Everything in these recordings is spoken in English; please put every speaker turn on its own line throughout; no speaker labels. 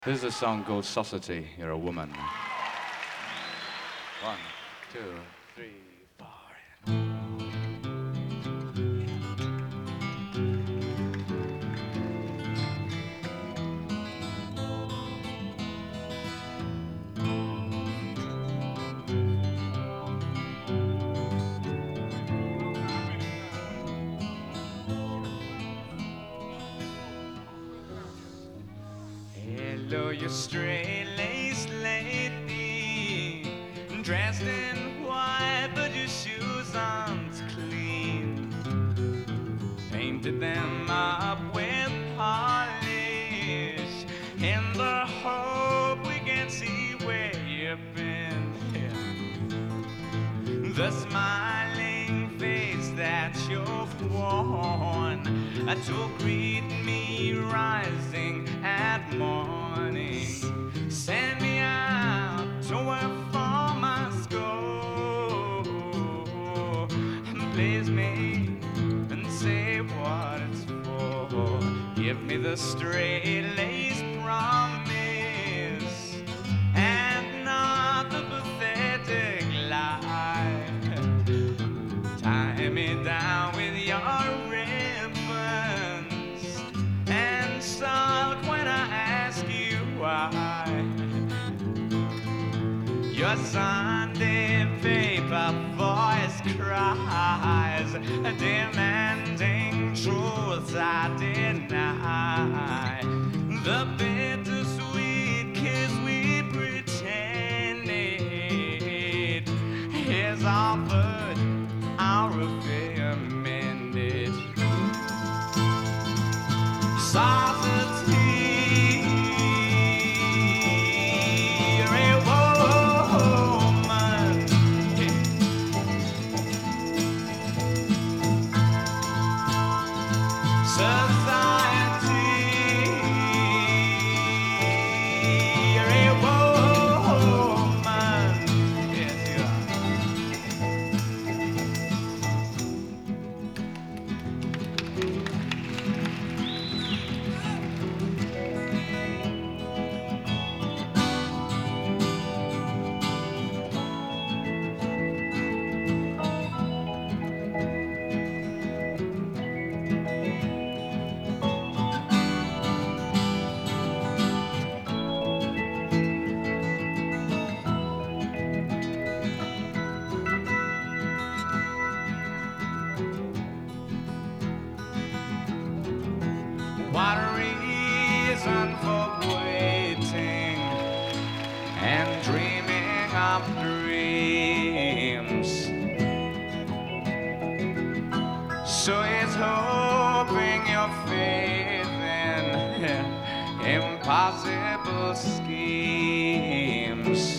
This is a song called Society, You're a Woman. One, two, three, four. Hello, you straight-laced lady, dressed in white, but your shoes aren't clean. Painted them up with polish, in the hope we can see where you've been. The smiling face that you've worn to greet me rising at morning. Send me out to where far must go. Please me and say what it's for. Give me the straight-laced promise and not the pathetic lie. Tie me down with your ribbons and sulk when I ask you why. Your Sunday paper voice cries, demanding truths I deny. The bittersweet kiss we pretended is offered, our affair mended. Society, you're a woman. Society, you're a woman. Yes, you are. What a reason for waiting and dreaming of dreams. So it's hoping your faith in impossible schemes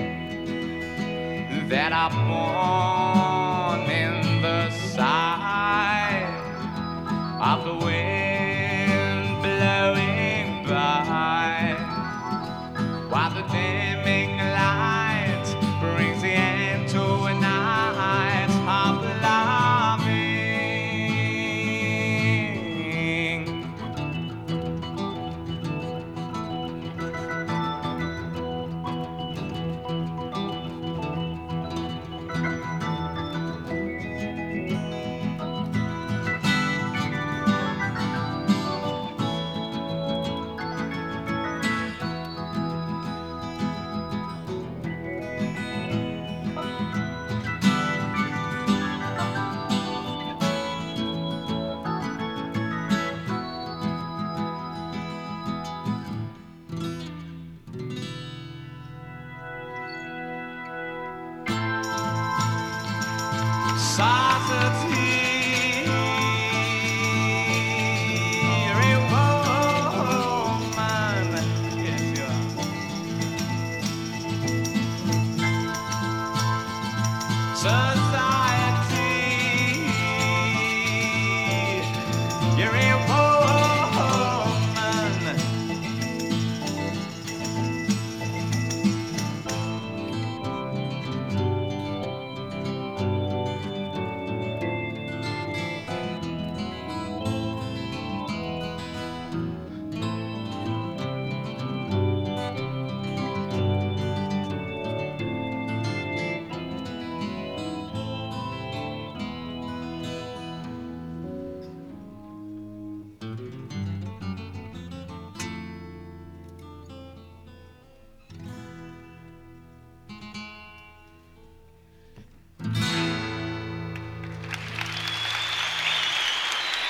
that are born in the sight of the wind blowing by, while the dimming light brings the end to a night of loving. Society, you're a woman. Yes, you are. Society, you're a woman.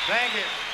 Thank you.